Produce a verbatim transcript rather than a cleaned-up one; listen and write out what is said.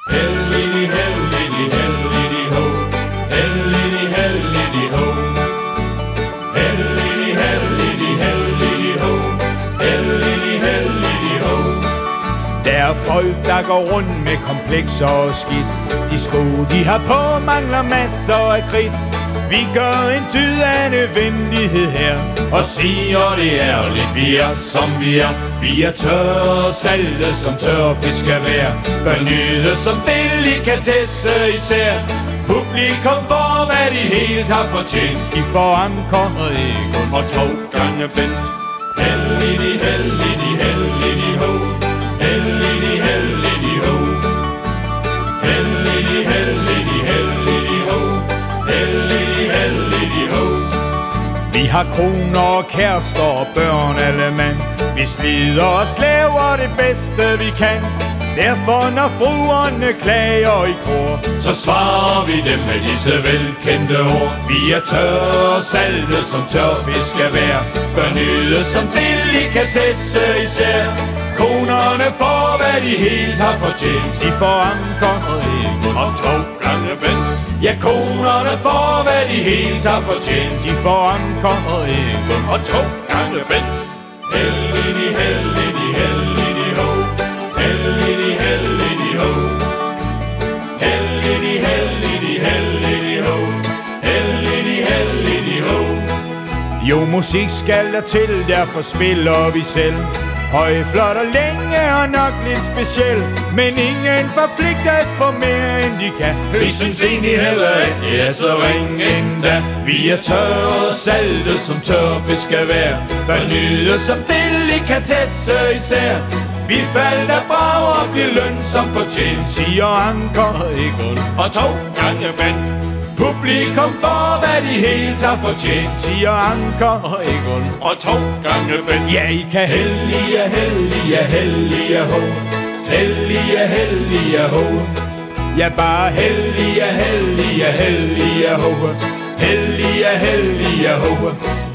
Hellig, hellig, hellig, ho. Hellig, hellig, ho. Hellig, hellig, hellig, ho. Hellig, hellig, ho. Der er folk, der går rundt med komplekser og skidt. De sko, de har på, mangler masser af kridt. Vi gør en dyd af nødvendighed her og siger det ærligt, vi er som vi er. Vi er tørre og salte, som tørfisk skal være. Bør nyde som delikatesse især. Publikum får, hvad de helt har fortjent. De får anker og æg og to gange bent. Hellig, hellig, hellig, ho. Hellig, hellig, ho. Hellig, hellig, hellig, ho. Hellig, hellig, ho. Vi har koner og kærester og børn alle mand. Vi slider og slæver det bedste vi kan. Derfor når fruerne klager i kor, så svarer vi dem med disse velkendte ord. Vi er tørre og salte, som tørfisk skal være. Bør nyde som delikatesse især. Konerne får, hvad de helt har fortjent. De får anker og æg og to gange bent. Ja, konerne får, hvad de helt har fortjent. De får anker og æg og to gange bent. Hellig, hellig, hellig, ho. Hellig, hellig, ho. Hellig, hellig, hellig, ho. Hellig, hellig, ho. Jo, musik skal der til, derfor spiller vi selv. Høj, flot og længe og nok lidt speciel. Men ingen forpligtes på mere end de kan. Vi synes egentlig heller ikke, det er så ringe endda. Vi er tørre og salte, som tørfisk skal være. Bør nyde som delikatesse især. Vi faldt af brag og bliver løn som fortjent. Siger anker og æg og to gange bent. Publikum får, hvad de helt har fortjent. Siger anker og æg og to gange bent. Ja, I kan hellige, hellige, hellige, ho. Hellige, hellige, ho. Ja, bare hellige, hellige, hellige, ho. Hellige, hellige, ho.